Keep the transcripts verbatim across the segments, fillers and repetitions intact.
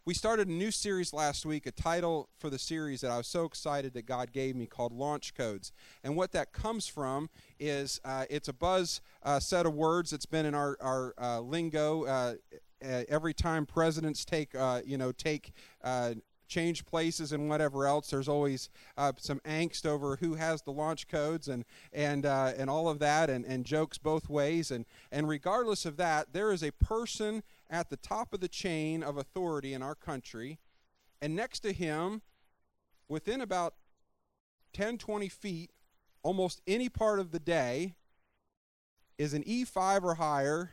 we started a new series last week, a title for the series that I was so excited that God gave me called Launch Codes. And what that comes from is uh, it's a buzz uh, set of words that's been in our, our uh, lingo. Uh, every time presidents take, uh, you know, take uh, change places and whatever else, there's always uh, some angst over who has the launch codes and and uh, and all of that, and, and jokes both ways. And, and regardless of that, there is a person at the top of the chain of authority in our country, and next to him, within about ten, twenty feet, almost any part of the day, is an E five or higher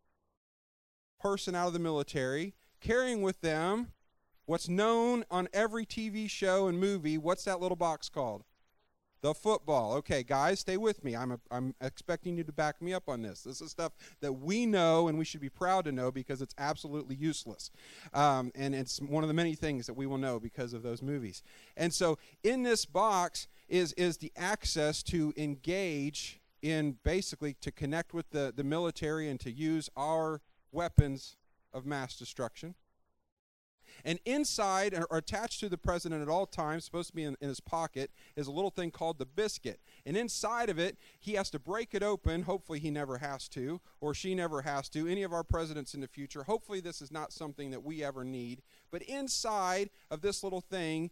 person out of the military, carrying with them what's known on every T V show and movie. What's that little box called? The football. Okay, guys, stay with me. I'm a, I'm expecting you to back me up on this. This is stuff that we know and we should be proud to know because it's absolutely useless. Um, and it's one of the many things that we will know because of those movies. And so in this box is, is the access to engage in, basically to connect with the, the military and to use our weapons of mass destruction. And inside, or attached to the president at all times, supposed to be in, in his pocket, is a little thing called the biscuit. And inside of it, he has to break it open. Hopefully he never has to, or she never has to. Any of our presidents in the future, hopefully this is not something that we ever need. But inside of this little thing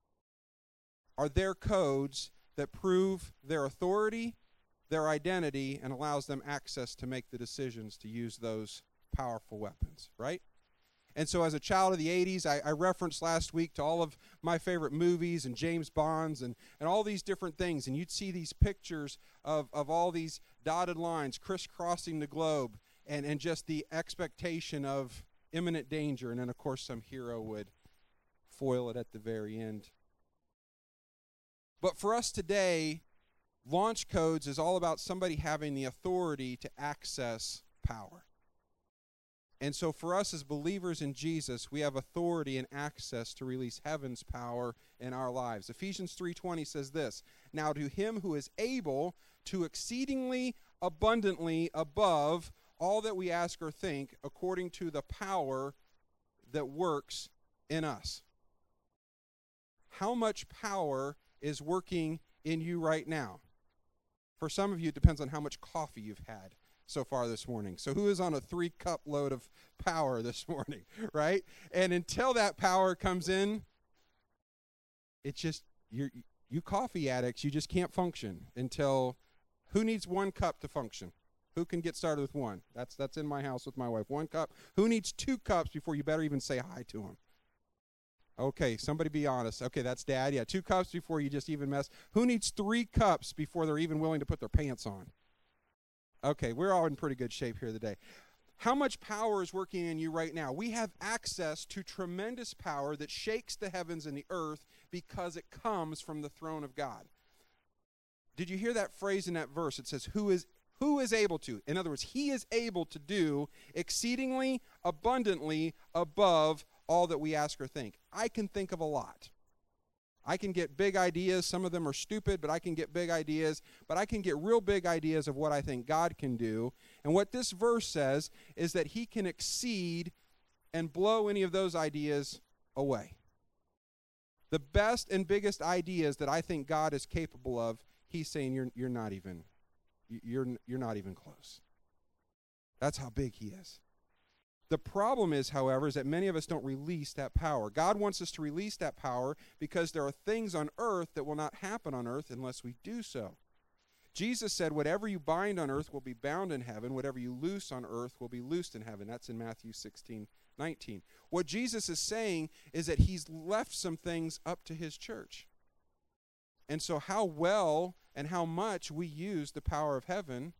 are their codes that prove their authority, their identity, and allows them access to make the decisions to use those powerful weapons, right? And so as a child of the eighties, I, I referenced last week to all of my favorite movies and James Bonds and, and all these different things. And you'd see these pictures of, of all these dotted lines crisscrossing the globe and, and just the expectation of imminent danger. And then, of course, some hero would foil it at the very end. But for us today, launch codes is all about somebody having the authority to access power. And so for us as believers in Jesus, we have authority and access to release heaven's power in our lives. Ephesians three twenty says this, "Now to him who is able to exceedingly abundantly above all that we ask or think, according to the power that works in us." How much power is working in you right now? For some of you, it depends on how much coffee you've had so far this morning. So who is on a three-cup load of power this morning, right? And until that power comes in, it's just, you're, you coffee addicts, you just can't function until, who needs one cup to function? Who can get started with one? That's that's in my house with my wife. One cup. Who needs two cups before you better even say hi to them? Okay, somebody be honest. Okay, that's Dad. Yeah, two cups before you just even mess. Who needs three cups before they're even willing to put their pants on? Okay, we're all in pretty good shape here today. How much power is working in you right now? We have access to tremendous power that shakes the heavens and the earth because it comes from the throne of God. Did you hear that phrase in that verse? It says, who is who is able to? In other words, he is able to do exceedingly abundantly above all that we ask or think. I can think of a lot. I can get big ideas. Some of them are stupid, but I can get big ideas. But I can get real big ideas of what I think God can do. And what this verse says is that he can exceed and blow any of those ideas away. The best and biggest ideas that I think God is capable of, he's saying you're you're not even you're you're not even close. That's how big he is. The problem is, however, is that many of us don't release that power. God wants us to release that power because there are things on earth that will not happen on earth unless we do so. Jesus said, whatever you bind on earth will be bound in heaven. Whatever you loose on earth will be loosed in heaven. That's in Matthew sixteen nineteen. What Jesus is saying is that he's left some things up to his church. And so how well and how much we use the power of heaven,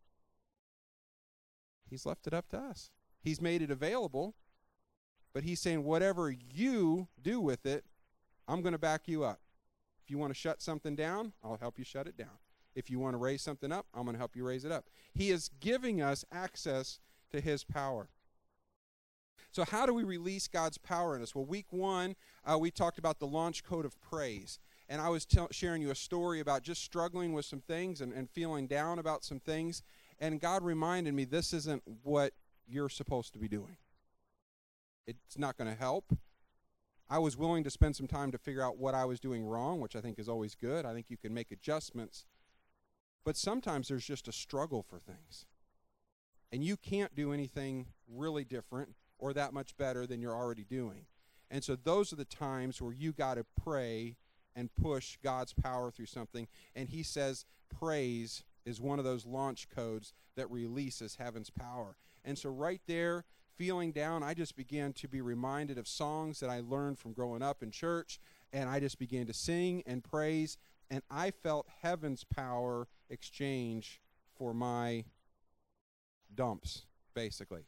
he's left it up to us. He's made it available, but he's saying whatever you do with it, I'm going to back you up. If you want to shut something down, I'll help you shut it down. If you want to raise something up, I'm going to help you raise it up. He is giving us access to his power. So how do we release God's power in us? Well, week one, uh, we talked about the launch code of praise. And I was t- sharing you a story about just struggling with some things and, and feeling down about some things. And God reminded me, this isn't what you're supposed to be doing. It's not going to help. I was willing to spend some time to figure out what I was doing wrong, which I think is always good. I think you can make adjustments. But sometimes there's just a struggle for things. And you can't do anything really different or that much better than you're already doing. And so those are the times where you got to pray and push God's power through something. And he says praise is one of those launch codes that releases heaven's power. And so right there, feeling down, I just began to be reminded of songs that I learned from growing up in church, and I just began to sing and praise, and I felt heaven's power exchange for my dumps, basically.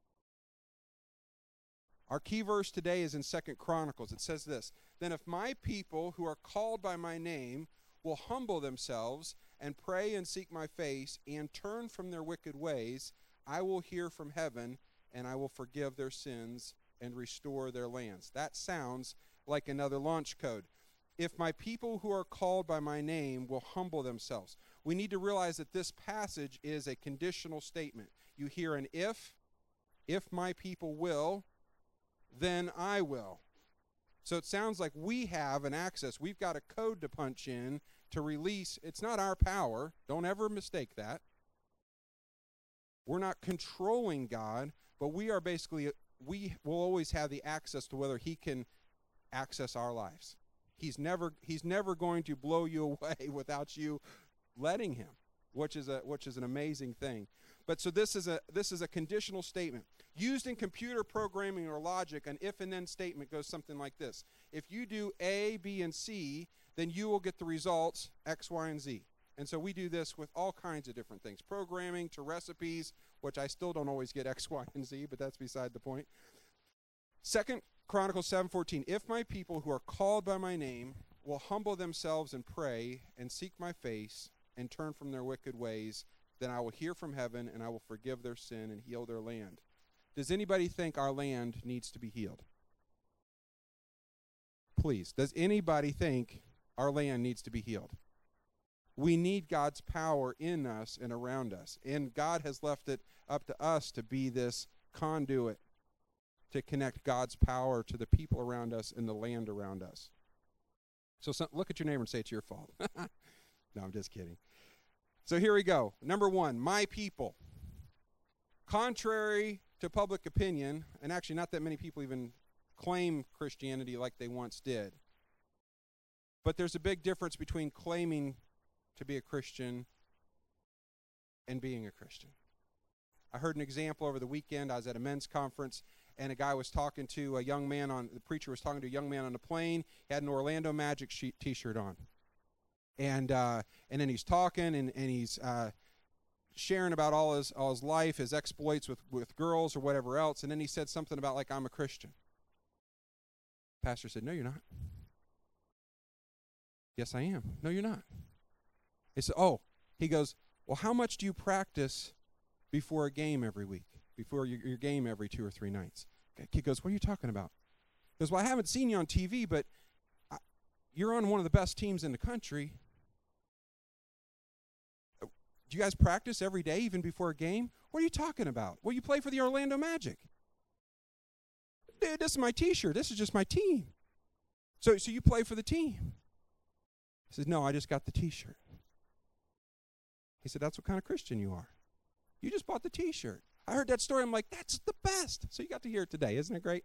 Our key verse today is in Second Chronicles. It says this, "Then if my people who are called by my name will humble themselves and pray and seek my face and turn from their wicked ways, I will hear from heaven and I will forgive their sins and restore their lands." That sounds like another launch code. If my people who are called by my name will humble themselves. We need to realize that this passage is a conditional statement. You hear an if, if my people will, then I will. So it sounds like we have an access. We've got a code to punch in to release. It's not our power. Don't ever mistake that. We're not controlling God, but we are basically, we will always have the access to whether he can access our lives. He's never, he's never going to blow you away without you letting him, which is a, which is an amazing thing. But so this is a, this is a conditional statement. Used in computer programming or logic, an if and then statement goes something like this. If you do A, B, and C, then you will get the results X, Y, and Z. And so we do this with all kinds of different things. Programming to recipes, which I still don't always get X, Y, and Z, but that's beside the point. Second Chronicles seven fourteen, "If my people who are called by my name will humble themselves and pray and seek my face and turn from their wicked ways, then I will hear from heaven and I will forgive their sin and heal their land." Does anybody think our land needs to be healed? Please, does anybody think our land needs to be healed? We need God's power in us and around us. And God has left it up to us to be this conduit to connect God's power to the people around us and the land around us. So some, look at your neighbor and say it's your fault. No, I'm just kidding. So here we go. Number one, my people. Contrary to public opinion, and actually not that many people even claim Christianity like they once did, but there's a big difference between claiming to be a Christian and being a Christian. I heard an example over the weekend. I was at a men's conference, and a guy was talking to a young man on, the preacher was talking to a young man on a plane. He had an Orlando Magic sheet t-shirt on. And uh, and then he's talking, and, and he's uh, sharing about all his all his life, his exploits with, with girls or whatever else, and then he said something about, like, I'm a Christian. Pastor said, no, you're not. Yes, I am. No, you're not. He said, oh, he goes, well, how much do you practice before a game every week, before your, your game every two or three nights? He goes, what are you talking about? He goes, well, I haven't seen you on T V, but I, you're on one of the best teams in the country. Do you guys practice every day, even before a game? What are you talking about? Well, you play for the Orlando Magic. Dude, this is my t-shirt. This is just my team. So, so you play for the team. He says, no, I just got the t-shirt. He said, that's what kind of Christian you are. You just bought the t-shirt. I heard that story. I'm like, that's the best. So you got to hear it today. Isn't it great?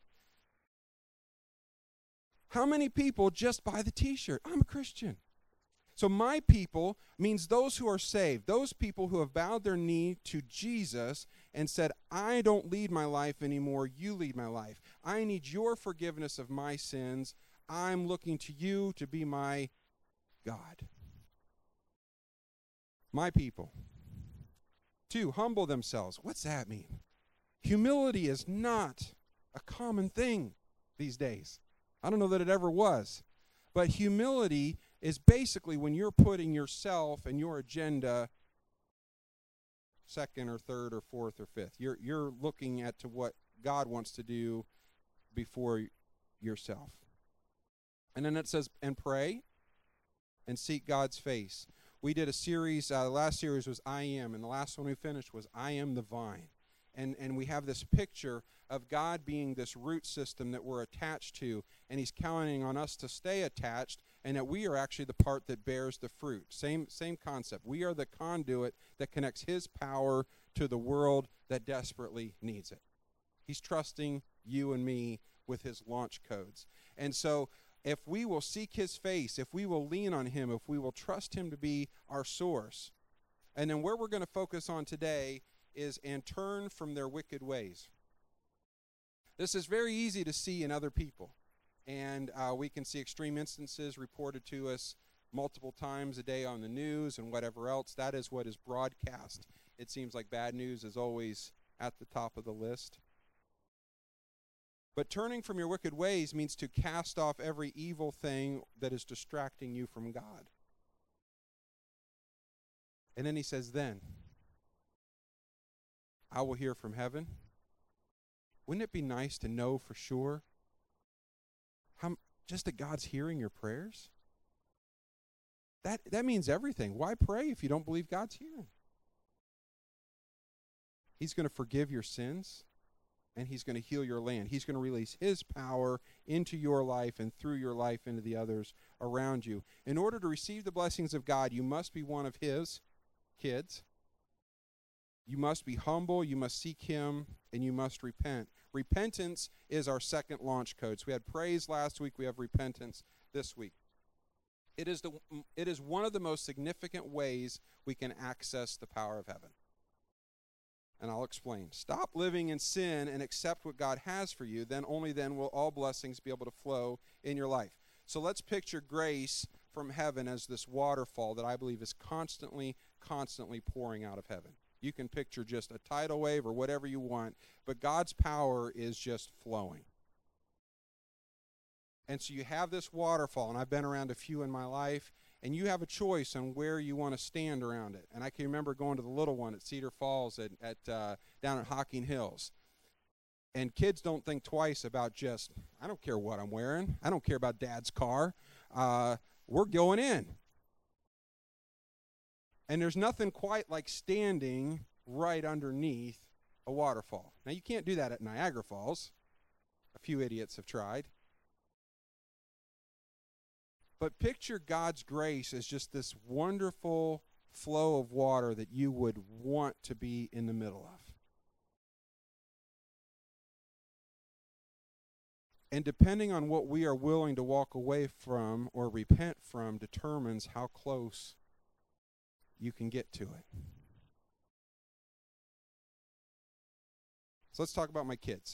How many people just buy the t-shirt? I'm a Christian. So my people means those who are saved, those people who have bowed their knee to Jesus and said, I don't lead my life anymore, you lead my life. I need your forgiveness of my sins. I'm looking to you to be my God. My people. Two, humble themselves. What's that mean? Humility is not a common thing these days. I don't know that it ever was. But humility is basically when you're putting yourself and your agenda second or third or fourth or fifth. You're you're looking at to what God wants to do before yourself. And then it says, and pray and seek God's face. We did a series, uh, the last series was I Am, and the last one we finished was I Am the Vine. And, and we have this picture of God being this root system that we're attached to, and he's counting on us to stay attached, and that we are actually the part that bears the fruit. Same, same concept. We are the conduit that connects his power to the world that desperately needs it. He's trusting you and me with his launch codes. And so if we will seek his face, if we will lean on him, if we will trust him to be our source, and then where we're going to focus on today is and turn from their wicked ways. This is very easy to see in other people. And uh, we can see extreme instances reported to us multiple times a day on the news and whatever else. That is what is broadcast. It seems like bad news is always at the top of the list. But turning from your wicked ways means to cast off every evil thing that is distracting you from God. And then he says, then I will hear from heaven. Wouldn't it be nice to know for sure how just that God's hearing your prayers? That that means everything. Why pray if you don't believe God's hearing? He's going to forgive your sins, and he's going to heal your land. He's going to release his power into your life and through your life into the others around you. In order to receive the blessings of God, you must be one of his kids. You must be humble, you must seek him, and you must repent. Repentance is our second launch code. So we had praise last week, we have repentance this week. It is the it is one of the most significant ways we can access the power of heaven. And I'll explain. Stop living in sin and accept what God has for you. Then only then will all blessings be able to flow in your life. So let's picture grace from heaven as this waterfall that I believe is constantly, constantly pouring out of heaven. You can picture just a tidal wave or whatever you want, but God's power is just flowing. And so you have this waterfall, and I've been around a few in my life, and you have a choice on where you want to stand around it. And I can remember going to the little one at Cedar Falls at, at uh, down at Hocking Hills. And kids don't think twice about just, I don't care what I'm wearing. I don't care about Dad's car. Uh, we're going in. And there's nothing quite like standing right underneath a waterfall. Now, you can't do that at Niagara Falls. A few idiots have tried. But picture God's grace as just this wonderful flow of water that you would want to be in the middle of. And depending on what we are willing to walk away from or repent from determines how close you can get to it. So let's talk about my kids.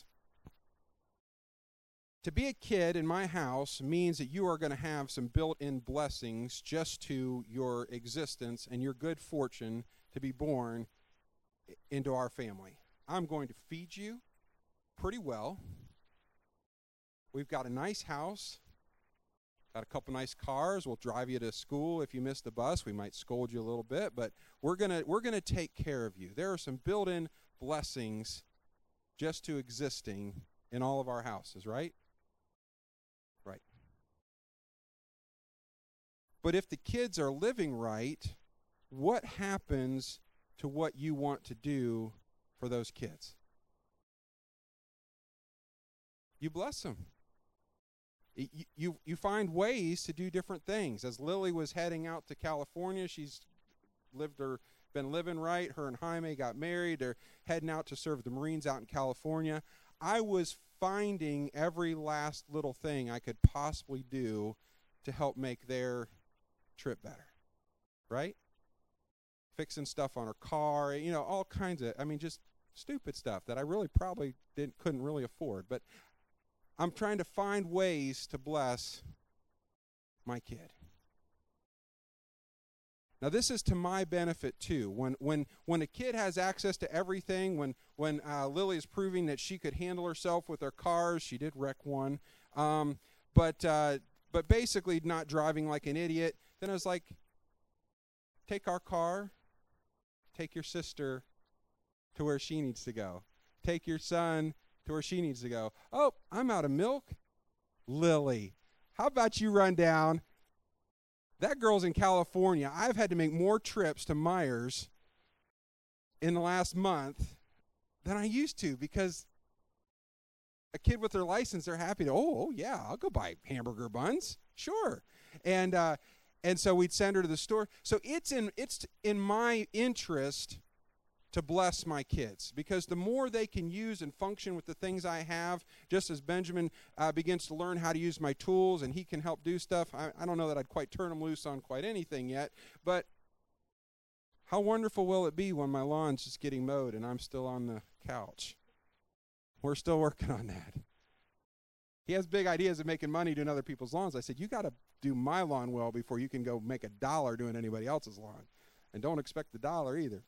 To be a kid in my house means that you are going to have some built-in blessings just to your existence and your good fortune to be born into our family. I'm going to feed you pretty well. We've got a nice house. Got a couple nice cars. We'll drive you to school if you miss the bus. We might scold you a little bit, but we're gonna we're gonna take care of you. There are some built-in blessings just to existing in all of our houses, right? Right. But if the kids are living right, what happens to what you want to do for those kids? You bless them. You, you you find ways to do different things. As Lily was heading out to California, she's lived her been living right. Her and Jaime got married. They're heading out to serve the Marines out in California. I was finding every last little thing I could possibly do to help make their trip better. Right? Fixing stuff on her car, you know, all kinds of, I mean, just stupid stuff that I really probably didn't couldn't really afford. But I'm trying to find ways to bless my kid. Now, this is to my benefit, too. When when when a kid has access to everything, when, when uh, Lily is proving that she could handle herself with her cars, she did wreck one, um, but, uh, but basically not driving like an idiot, then I was like, take our car, take your sister to where she needs to go. Take your son to where she needs to go. Oh, I'm out of milk. Lily, how about you run down? That girl's in California. I've had to make more trips to Myers in the last month than I used to, because a kid with their license, they're happy to, oh, oh yeah, I'll go buy hamburger buns. Sure. And uh, and so we'd send her to the store. So it's in it's in my interest to bless my kids, because the more they can use and function with the things I have, just as Benjamin uh, begins to learn how to use my tools and he can help do stuff. I, I don't know that I'd quite turn him loose on quite anything yet, but how wonderful will it be when my lawn's just getting mowed and I'm still on the couch? We're still working on that. He has big ideas of making money doing other people's lawns. I said, you got to do my lawn well before you can go make a dollar doing anybody else's lawn. And don't expect the dollar either.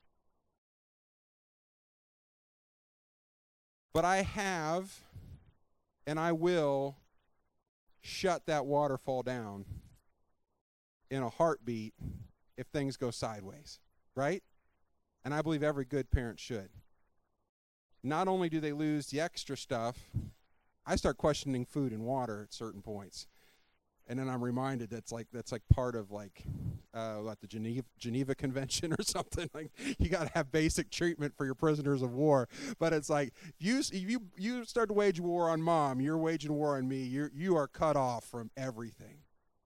But I have, and I will, shut that waterfall down in a heartbeat if things go sideways, right? And I believe every good parent should. Not only do they lose the extra stuff, I start questioning food and water at certain points. And then I'm reminded that's like that's like part of like uh, what, the Geneva Geneva Convention or something. Like, you got to have basic treatment for your prisoners of war. But it's like, you you you start to wage war on mom, you're waging war on me. You you are cut off from everything.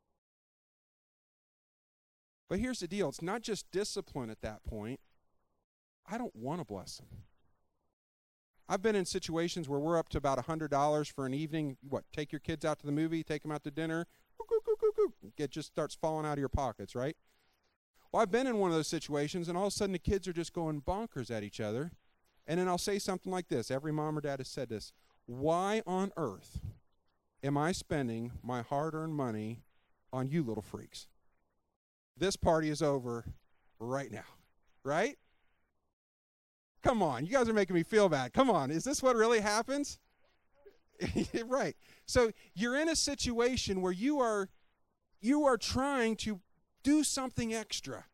But here's the deal: it's not just discipline at that point. I don't want to bless them. I've been in situations where we're up to about one hundred dollars for an evening. What? Take your kids out to the movie, take them out to dinner. It just starts falling out of your pockets, right? Well, I've been in one of those situations, and all of a sudden the kids are just going bonkers at each other. And then I'll say something like this. Every mom or dad has said this. Why on earth am I spending my hard-earned money on you little freaks? This party is over right now, right? Come on, you guys are making me feel bad. Come on, is this what really happens? Right. So you're in a situation where you are you are trying to do something extra.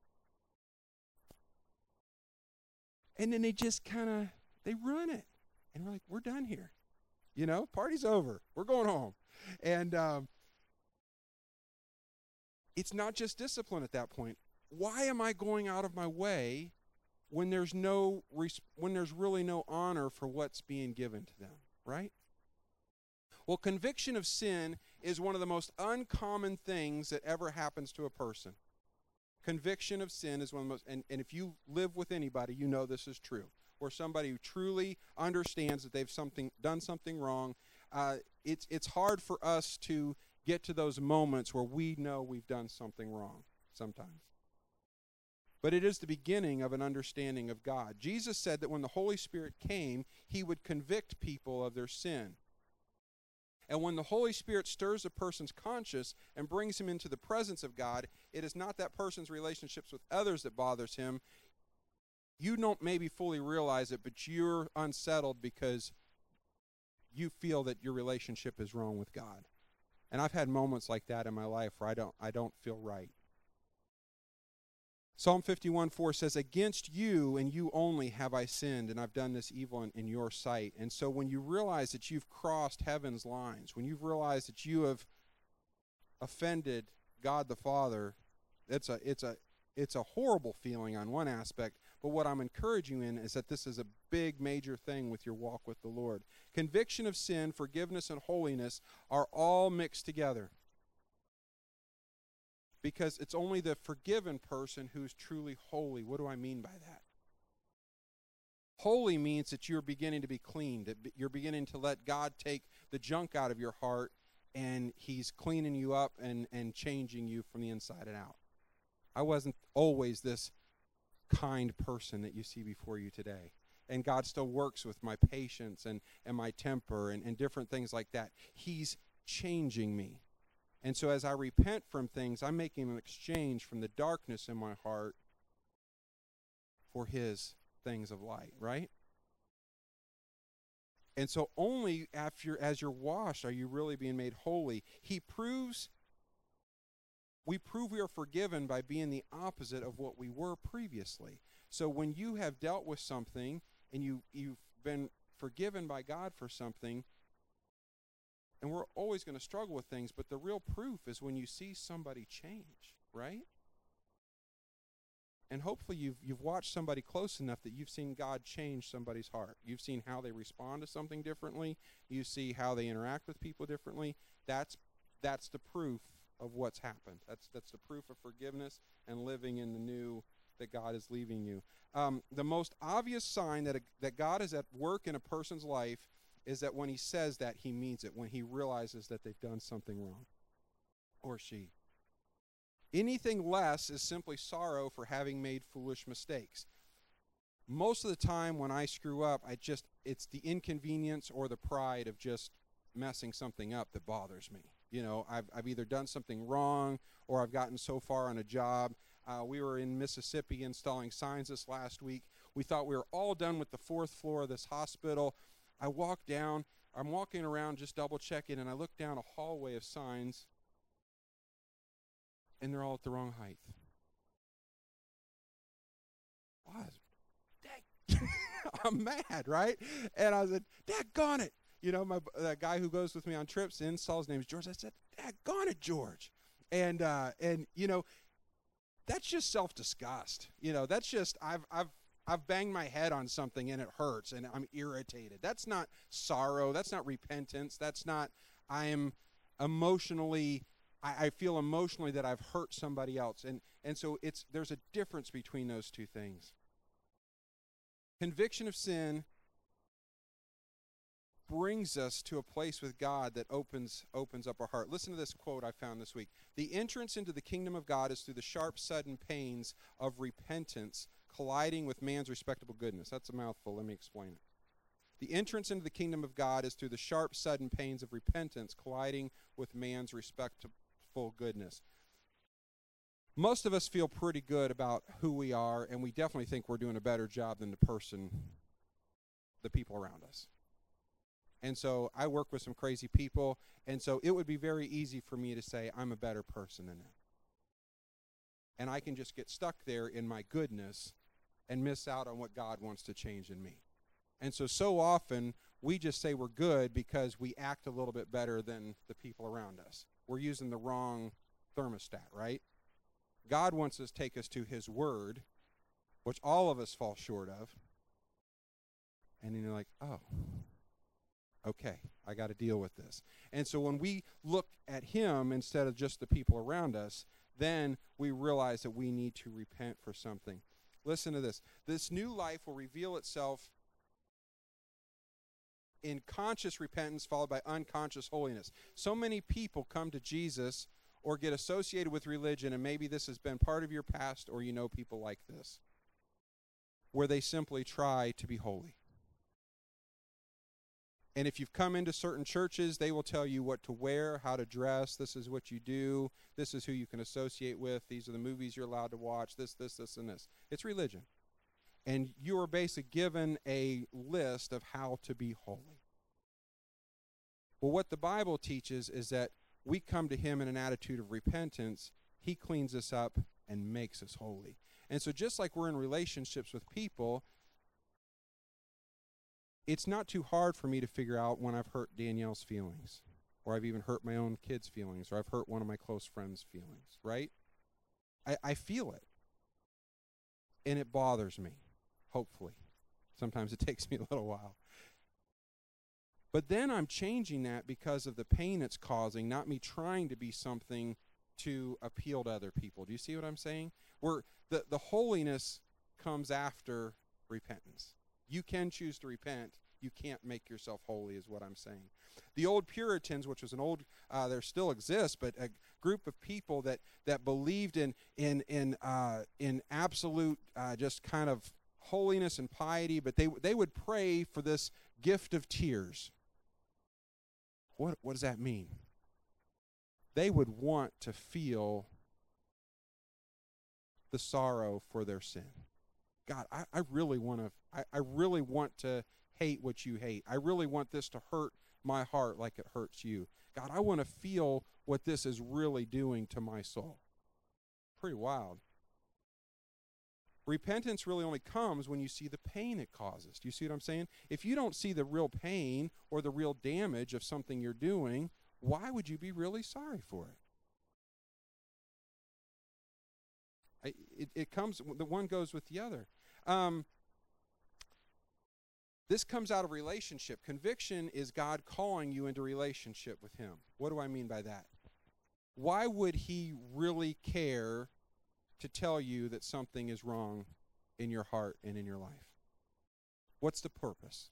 And then they just kind of, they ruin it. And we're like, we're done here. You know, party's over. We're going home. And um, it's not just discipline at that point. Why am I going out of my way when there's no when there's really no honor for what's being given to them, right? Well, conviction of sin is one of the most uncommon things that ever happens to a person. Conviction of sin is one of the most, and, and if you live with anybody, you know this is true, where somebody who truly understands that they've something done something wrong, uh, it's it's hard for us to get to those moments where we know we've done something wrong sometimes. But it is the beginning of an understanding of God. Jesus said that when the Holy Spirit came, he would convict people of their sin. And when the Holy Spirit stirs a person's conscience and brings him into the presence of God, it is not that person's relationships with others that bothers him. You don't maybe fully realize it, but you're unsettled because you feel that your relationship is wrong with God. And I've had moments like that in my life where I don't I don't feel right. Psalm fifty-one four says, against you and you only have I sinned, and I've done this evil in, in your sight. And so when you realize that you've crossed heaven's lines, when you've realized that you have offended God the Father, it's a it's a it's a horrible feeling on one aspect, but what I'm encouraging you in is that this is a big major thing with your walk with the Lord. Conviction of sin, forgiveness, and holiness are all mixed together. Because it's only the forgiven person who's truly holy. What do I mean by that? Holy means that you're beginning to be cleaned. That you're beginning to let God take the junk out of your heart, and he's cleaning you up and, and changing you from the inside and out. I wasn't always this kind person that you see before you today. And God still works with my patience and, and my temper and, and different things like that. He's changing me. And so as I repent from things, I'm making an exchange from the darkness in my heart for his things of light, right? And so only after, as you're washed, are you really being made holy. He proves, we prove we are forgiven by being the opposite of what we were previously. So when you have dealt with something and you, you've been forgiven by God for something, and we're always going to struggle with things, but the real proof is when you see somebody change, right? And hopefully you've you've watched somebody close enough that you've seen God change somebody's heart. You've seen how they respond to something differently. You see how they interact with people differently. That's that's the proof of what's happened. That's that's the proof of forgiveness and living in the new that God is leaving you. Um, the most obvious sign that a, that God is at work in a person's life is that when he says that, he means it, when he realizes that they've done something wrong, or she. Anything less is simply sorrow for having made foolish mistakes. Most of the time when I screw up, I just it's the inconvenience or the pride of just messing something up that bothers me. You know, I've, I've either done something wrong or I've gotten so far on a job. Uh, we were in Mississippi installing signs this last week. We thought we were all done with the fourth floor of this hospital. I walk down. I'm walking around just double checking, and I look down a hallway of signs, and they're all at the wrong height. Why? I'm mad, right? And I said, daggone it. You know, my the guy who goes with me on trips, the install, his name's George. I said, daggone it, George. And, uh, and you know, that's just self-disgust. You know, that's just, I've, I've, I've banged my head on something and it hurts and I'm irritated. That's not sorrow. That's not repentance. That's not, I am emotionally, I, I feel emotionally that I've hurt somebody else. And, and so it's, there's a difference between those two things. Conviction of sin brings us to a place with God that opens opens up our heart. Listen to this quote I found this week. The entrance into the kingdom of God is through the sharp, sudden pains of repentance colliding with man's respectable goodness. That's a mouthful. Let me explain it. The entrance into the kingdom of God is through the sharp, sudden pains of repentance colliding with man's respectable goodness. Most of us feel pretty good about who we are, and we definitely think we're doing a better job than the person, the people around us. And so I work with some crazy people, and so it would be very easy for me to say I'm a better person than them. And I can just get stuck there in my goodness and miss out on what God wants to change in me. And so, so often, we just say we're good because we act a little bit better than the people around us. We're using the wrong thermostat, right? God wants us to take us to his word, which all of us fall short of. And then you're like, oh, okay, I got to deal with this. And so when we look at him instead of just the people around us, then we realize that we need to repent for something. Listen to this. This new life will reveal itself in conscious repentance followed by unconscious holiness. So many people come to Jesus or get associated with religion, and maybe this has been part of your past or you know people like this, where they simply try to be holy. And if you've come into certain churches, they will tell you what to wear, how to dress. This is what you do. This is who you can associate with. These are the movies you're allowed to watch. This, this, this, and this. It's religion. And you are basically given a list of how to be holy. Well, what the Bible teaches is that we come to him in an attitude of repentance. He cleans us up and makes us holy. And so just like we're in relationships with people, it's not too hard for me to figure out when I've hurt Danielle's feelings, or I've even hurt my own kids' feelings, or I've hurt one of my close friends' feelings, right? I, I feel it, and it bothers me, hopefully. Sometimes it takes me a little while. But then I'm changing that because of the pain it's causing, not me trying to be something to appeal to other people. Do you see what I'm saying? Where the, the holiness comes after repentance. You can choose to repent. You can't make yourself holy is what I'm saying. The old Puritans, which was an old, uh, there still exists, but a group of people that, that believed in, in, in, uh, in absolute uh, just kind of holiness and piety, but they, they would pray for this gift of tears. What, what does that mean? They would want to feel the sorrow for their sin. God, I, I really want to I, I really want to hate what you hate. I really want this to hurt my heart like it hurts you. God, I want to feel what this is really doing to my soul. Pretty wild. Repentance really only comes when you see the pain it causes. Do you see what I'm saying? If you don't see the real pain or the real damage of something you're doing, why would you be really sorry for it? I, it, it comes, the one goes with the other. Um, this comes out of relationship. Conviction is God calling you into relationship with him. What do I mean by that? Why would he really care to tell you that something is wrong in your heart and in your life? What's the purpose?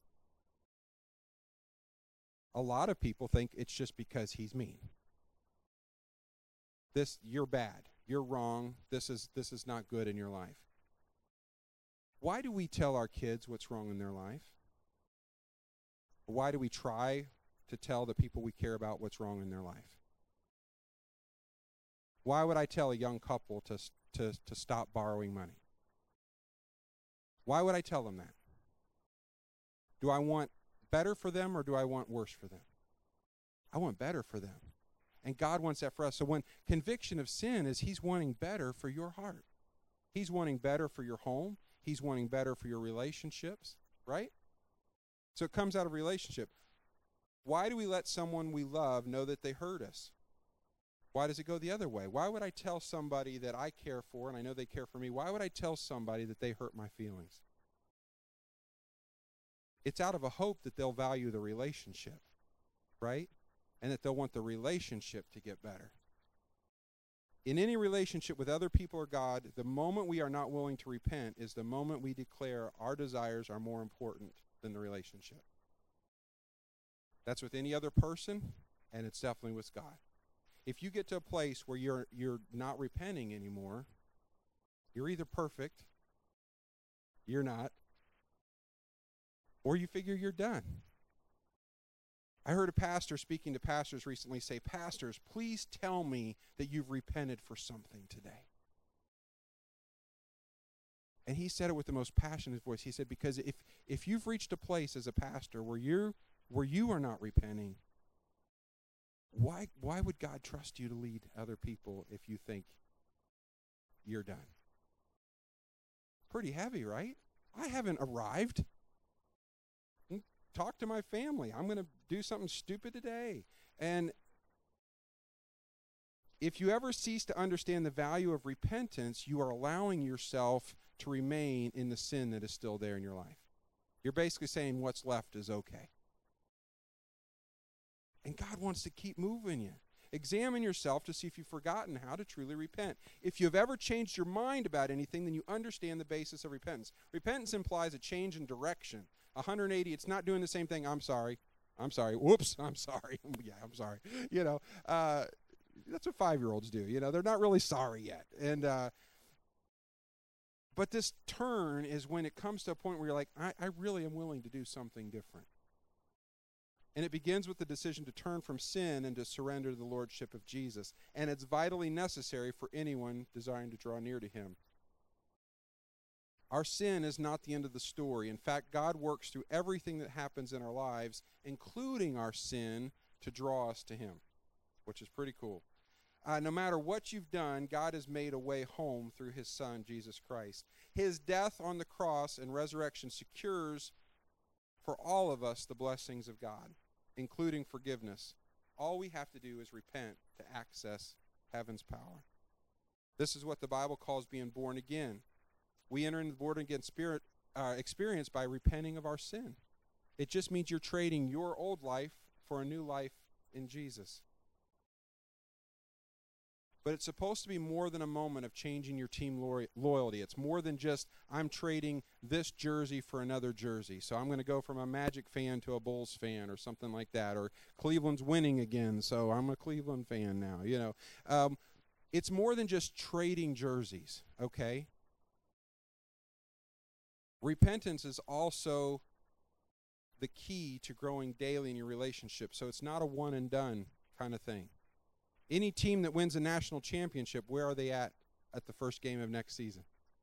A lot of people think it's just because he's mean. This, you're bad. You're wrong. This is this is not good in your life. Why do we tell our kids what's wrong in their life? Why do we try to tell the people we care about what's wrong in their life? Why would I tell a young couple to to to stop borrowing money? Why would I tell them that? Do I want better for them or do I want worse for them? I want better for them. And God wants that for us. So when conviction of sin is he's wanting better for your heart. He's wanting better for your home. He's wanting better for your relationships, right? So it comes out of relationship. Why do we let someone we love know that they hurt us? Why does it go the other way? Why would I tell somebody that I care for, and I know they care for me, why would I tell somebody that they hurt my feelings? It's out of a hope that they'll value the relationship, right? And that they'll want the relationship to get better. In any relationship with other people or God, the moment we are not willing to repent is the moment we declare our desires are more important than the relationship. That's with any other person, and it's definitely with God. If you get to a place where you're you're not repenting anymore, you're either perfect, you're not, or you figure you're done. I heard a pastor speaking to pastors recently say, "Pastors, please tell me that you've repented for something today." And he said it with the most passionate voice. He said, because if if you've reached a place as a pastor where you're where you are not repenting, why why would God trust you to lead other people if you think you're done? Pretty heavy, right? I haven't arrived. Talk to my family. I'm going to do something stupid today. And if you ever cease to understand the value of repentance, you are allowing yourself to remain in the sin that is still there in your life. You're basically saying what's left is okay. And God wants to keep moving you. Examine yourself to see if you've forgotten how to truly repent. If you've ever changed your mind about anything, then you understand the basis of repentance. Repentance implies a change in direction. one hundred eighty, it's not doing the same thing. I'm sorry. I'm sorry. Whoops. I'm sorry. yeah, I'm sorry. You know, uh, that's what five-year-olds do. You know, they're not really sorry yet. And uh, but this turn is when it comes to a point where you're like, I, I really am willing to do something different. And it begins with the decision to turn from sin and to surrender to the lordship of Jesus. And it's vitally necessary for anyone desiring to draw near to him. Our sin is not the end of the story. In fact, God works through everything that happens in our lives, including our sin, to draw us to him, which is pretty cool. Uh, no matter what you've done, God has made a way home through his Son, Jesus Christ. His death on the cross and resurrection secures for all of us the blessings of God, including forgiveness. All we have to do is repent to access heaven's power. This is what the Bible calls being born again. We enter into the born again spirit uh, experience by repenting of our sin. It just means you're trading your old life for a new life in Jesus. But it's supposed to be more than a moment of changing your team lo- loyalty. It's more than just, I'm trading this jersey for another jersey. So I'm going to go from a Magic fan to a Bulls fan or something like that. Or Cleveland's winning again, so I'm a Cleveland fan now. You know, um, it's more than just trading jerseys, okay? Repentance is also the key to growing daily in your relationship. So it's not a one and done kind of thing. Any team that wins a national championship, where are they at at the first game of next season?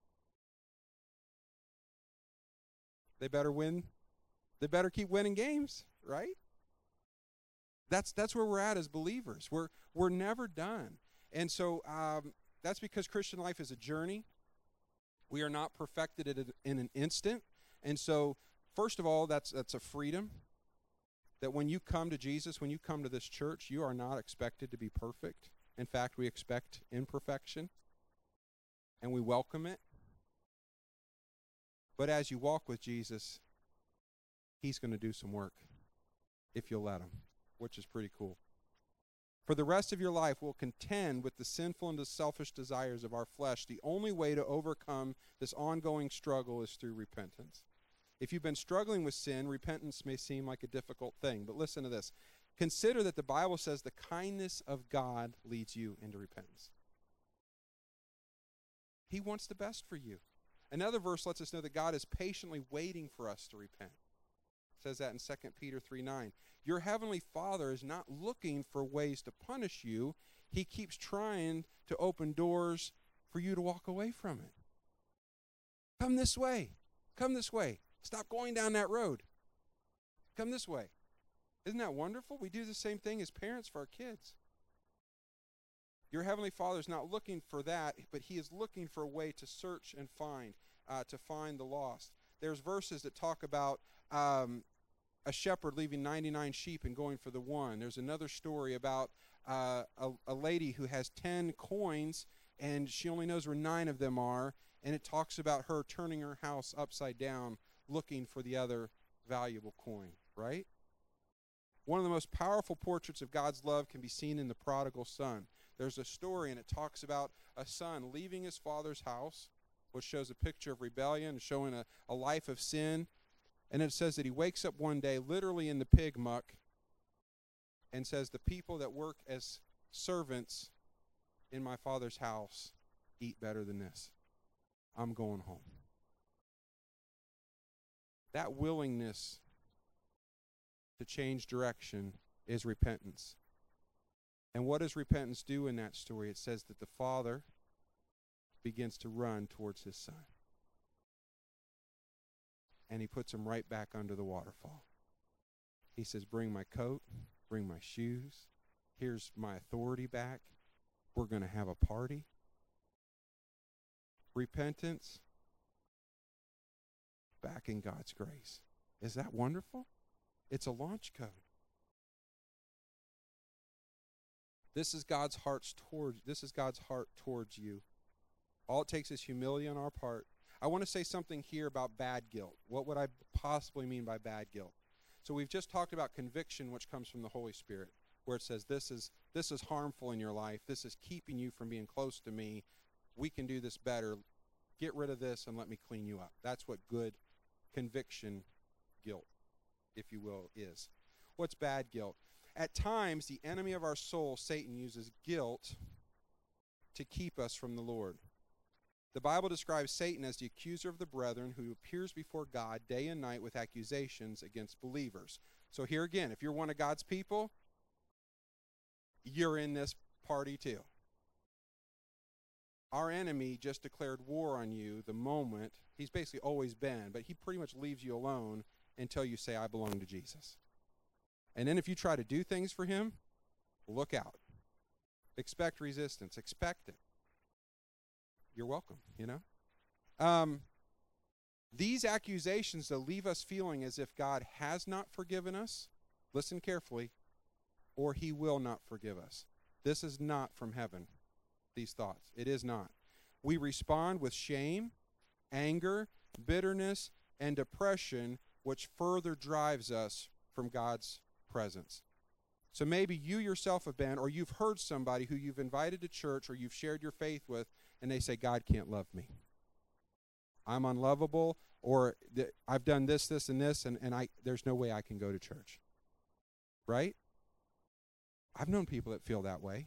They better win. They better keep winning games, right? That's that's where we're at as believers. We're we're never done. And so um, that's because Christian life is a journey. We are not perfected at a, in an instant. And so, first of all, that's that's a freedom. That when you come to Jesus, when you come to this church, you are not expected to be perfect. In fact, we expect imperfection. and we welcome it. But as you walk with Jesus, he's going to do some work if you'll let him, which is pretty cool. For the rest of your life, we'll contend with the sinful and the selfish desires of our flesh. The only way to overcome this ongoing struggle is through repentance. If you've been struggling with sin, repentance may seem like a difficult thing. But listen to this. Consider that the Bible says the kindness of God leads you into repentance. He wants the best for you. Another verse lets us know that God is patiently waiting for us to repent. It says that in Second Peter three nine. Your heavenly Father is not looking for ways to punish you. He keeps trying to open doors for you to walk away from it. Come this way. Come this way. Stop going down that road. Come this way. Isn't that wonderful? We do the same thing as parents for our kids. Your heavenly Father is not looking for that, but he is looking for a way to search and find, uh, to find the lost. There's verses that talk about um, a shepherd leaving ninety-nine sheep and going for the one. There's another story about uh, a, a lady who has ten coins, and she only knows where nine of them are, and it talks about her turning her house upside down, looking for the other valuable coin, right? One of the most powerful portraits of God's love can be seen in the prodigal son. There's a story, and it talks about a son leaving his father's house, which shows a picture of rebellion, showing a, a life of sin. And it says that he wakes up one day, literally in the pig muck, and says, the people that work as servants in my father's house eat better than this. I'm going home. That willingness to change direction is repentance. And what does repentance do in that story? It says that the father begins to run towards his son. And he puts him right back under the waterfall. He says, bring my coat, bring my shoes. Here's my authority back. We're going to have a party. Repentance, back in God's grace. Is that wonderful? It's a launch code. This is God's heart towards this is God's heart towards you. All it takes is humility on our part. I want to say something here about bad guilt. What would I possibly mean by bad guilt? So we've just talked about conviction, which comes from the Holy Spirit, where it says this is this is harmful in your life. This is keeping you from being close to me. We can do this better. Get rid of this and let me clean you up. That's what good conviction guilt, if you will, is. What's bad guilt? At times, the enemy of our soul, Satan, uses guilt to keep us from the Lord. The Bible describes Satan as the accuser of the brethren who appears before God day and night with accusations against believers. So here again, if you're one of God's people, you're in this party too. Our enemy just declared war on you the moment, he's basically always been, but he pretty much leaves you alone until you say, I belong to Jesus. And then if you try to do things for him, look out. Expect resistance. Expect it. You're welcome, you know? Um, these accusations, though, leave us feeling as if God has not forgiven us. Listen carefully. Or he will not forgive us. This is not from heaven, these thoughts. It is not. We respond with shame, anger, bitterness, and depression, which further drives us from God's presence. So maybe you yourself have been, or you've heard somebody who you've invited to church or you've shared your faith with, and they say, God can't love me. I'm unlovable, or I've done this, this, and this, and, and I there's no way I can go to church. Right? I've known people that feel that way.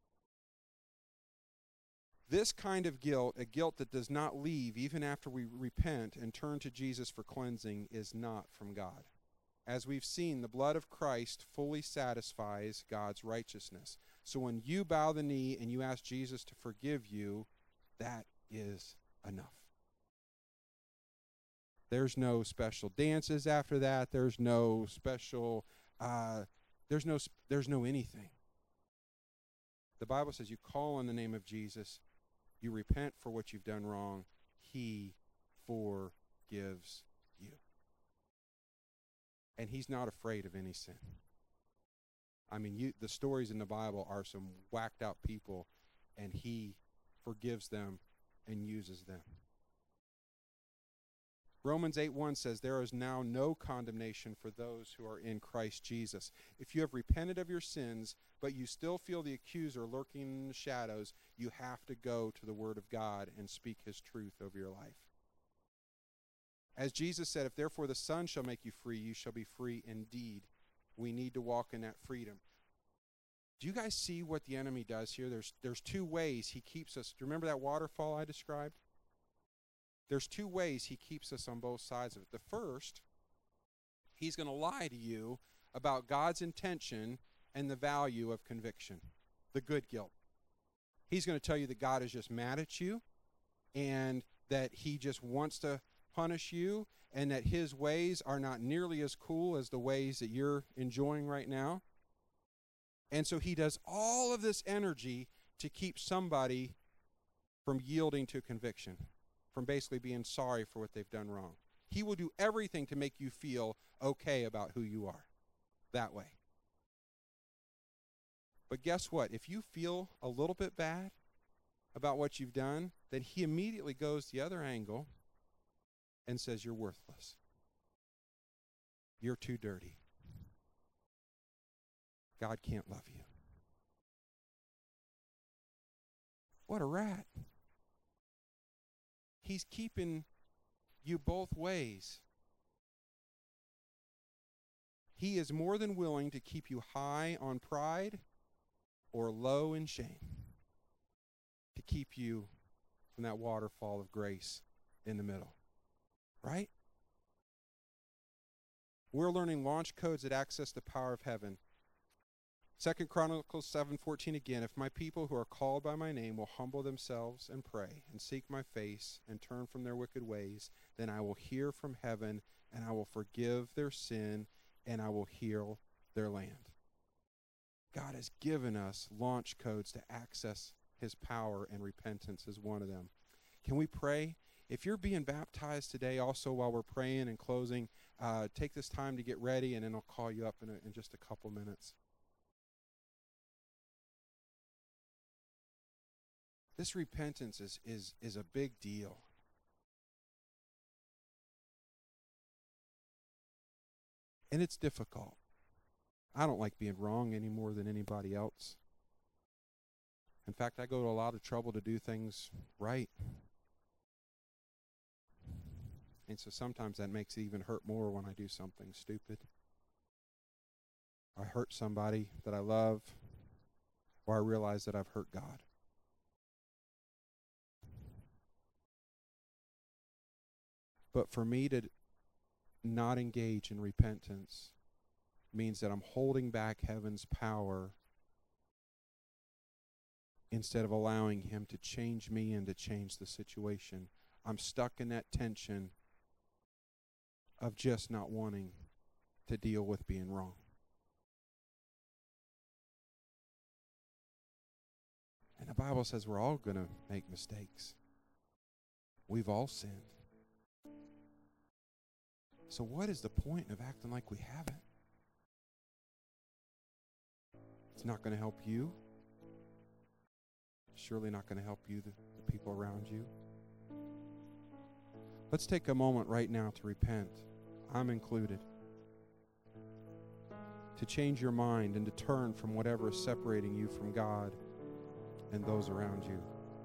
This kind of guilt, a guilt that does not leave even after we repent and turn to Jesus for cleansing, is not from God. As we've seen, the blood of Christ fully satisfies God's righteousness. So when you bow the knee and you ask Jesus to forgive you, that is enough. There's no special dances after that. There's no special, uh, there's no, there's no anything. The Bible says you call on the name of Jesus, you repent for what you've done wrong, he forgives you. And he's not afraid of any sin. I mean, you, the stories in the Bible are some whacked out people, and he forgives them and uses them. Romans eight one says, there is now no condemnation for those who are in Christ Jesus. If you have repented of your sins, but you still feel the accuser lurking in the shadows, you have to go to the Word of God and speak His truth over your life. As Jesus said, if therefore the Son shall make you free, you shall be free indeed. We need to walk in that freedom. Do you guys see what the enemy does here? There's, there's two ways he keeps us. Do you remember that waterfall I described? There's two ways he keeps us on both sides of it. The first, he's going to lie to you about God's intention and the value of conviction, the good guilt. He's going to tell you that God is just mad at you and that he just wants to punish you and that his ways are not nearly as cool as the ways that you're enjoying right now. And so he does all of this energy to keep somebody from yielding to conviction, from basically being sorry for what they've done wrong. He will do everything to make you feel okay about who you are that way. But guess what? If you feel a little bit bad about what you've done, then he immediately goes the other angle and says you're worthless. You're too dirty. God can't love you. What a rat. He's keeping you both ways. He is more than willing to keep you high on pride or low in shame, to keep you from that waterfall of grace in the middle. Right? We're learning launch codes that access the power of heaven. Second Chronicles seven fourteen again, if my people who are called by my name will humble themselves and pray and seek my face and turn from their wicked ways, then I will hear from heaven and I will forgive their sin and I will heal their land. God has given us launch codes to access his power, and repentance is one of them. Can we pray? If you're being baptized today, also while we're praying and closing, uh, take this time to get ready, and then I'll call you up in, a, in just a couple minutes. This repentance is, is, is a big deal. And it's difficult. I don't like being wrong any more than anybody else. In fact, I go to a lot of trouble to do things right. And so sometimes that makes it even hurt more when I do something stupid. I hurt somebody that I love, or I realize that I've hurt God. But for me to not engage in repentance means that I'm holding back heaven's power instead of allowing him to change me and to change the situation. I'm stuck in that tension of just not wanting to deal with being wrong. And the Bible says we're all going to make mistakes. We've all sinned. So what is the point of acting like we haven't? It's not going to help you. Surely not going to help you, the, the people around you. Let's take a moment right now to repent. I'm included. To change your mind and to turn from whatever is separating you from God and those around you.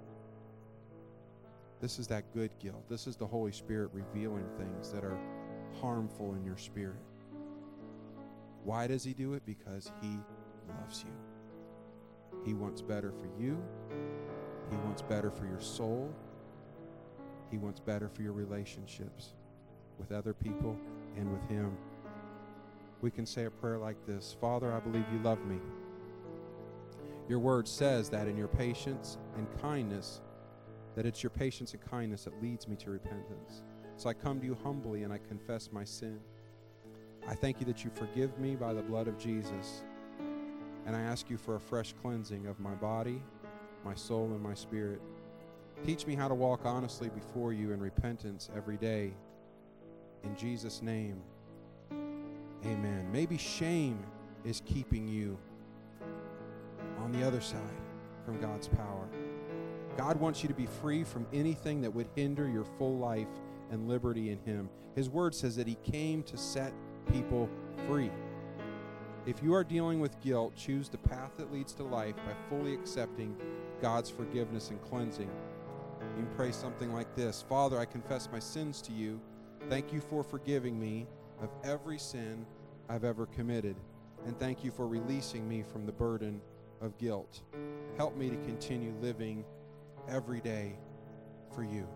This is that good guilt. This is the Holy Spirit revealing things that are harmful in your spirit. Why does he do it? Because he loves you. He wants better for you. He wants better for your soul. He wants better for your relationships with other people and with him. We can say a prayer like this: Father, I believe you love me. Your word says that in your patience and kindness, that it's your patience and kindness that leads me to repentance. So I come to you humbly and I confess my sin. I thank you that you forgive me by the blood of Jesus. And I ask you for a fresh cleansing of my body, my soul, and my spirit. Teach me how to walk honestly before you in repentance every day. In Jesus' name, amen. Maybe shame is keeping you on the other side from God's power. God wants you to be free from anything that would hinder your full life and liberty in Him. His word says that He came to set people free. If you are dealing with guilt, choose the path that leads to life by fully accepting God's forgiveness and cleansing. You can pray something like this: Father, I confess my sins to you. Thank you for forgiving me of every sin I've ever committed. And thank you for releasing me from the burden of guilt. Help me to continue living every day for you.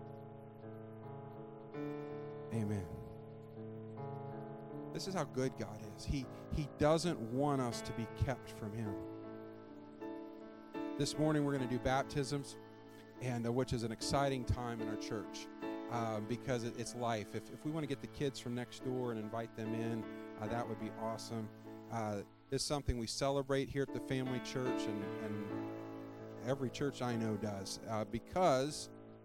Amen. This is how good God is. He, he doesn't want us to be kept from Him. This morning we're going to do baptisms, and uh, which is an exciting time in our church uh, because it, it's life. If, if we want to get the kids from next door and invite them in, uh, that would be awesome. Uh, it's something we celebrate here at the Family Church, and, and every church I know does, uh, because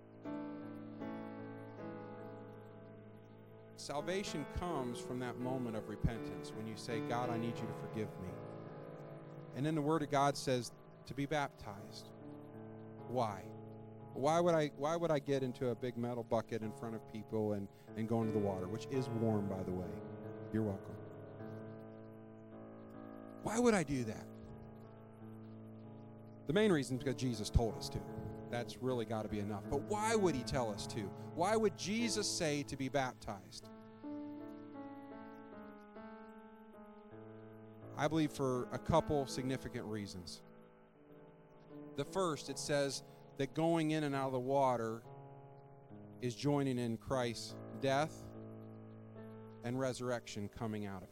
salvation comes from that moment of repentance when you say, God, I need you to forgive me. And then the Word of God says to be baptized. Why? Why would I why would I get into a big metal bucket in front of people and, and go into the water, which is warm, by the way? You're welcome. Why would I do that? The main reason is because Jesus told us to. That's really got to be enough. But why would He tell us to? Why would Jesus say to be baptized? I believe for a couple significant reasons. The first, it says that going in and out of the water is joining in Christ's death and resurrection coming out of it.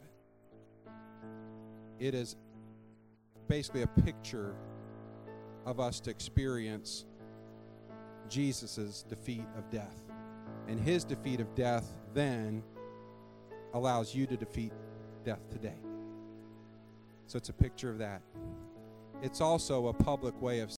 It is basically a picture of us to experience Jesus' defeat of death. And His defeat of death then allows you to defeat death today. So it's a picture of that. It's also a public way of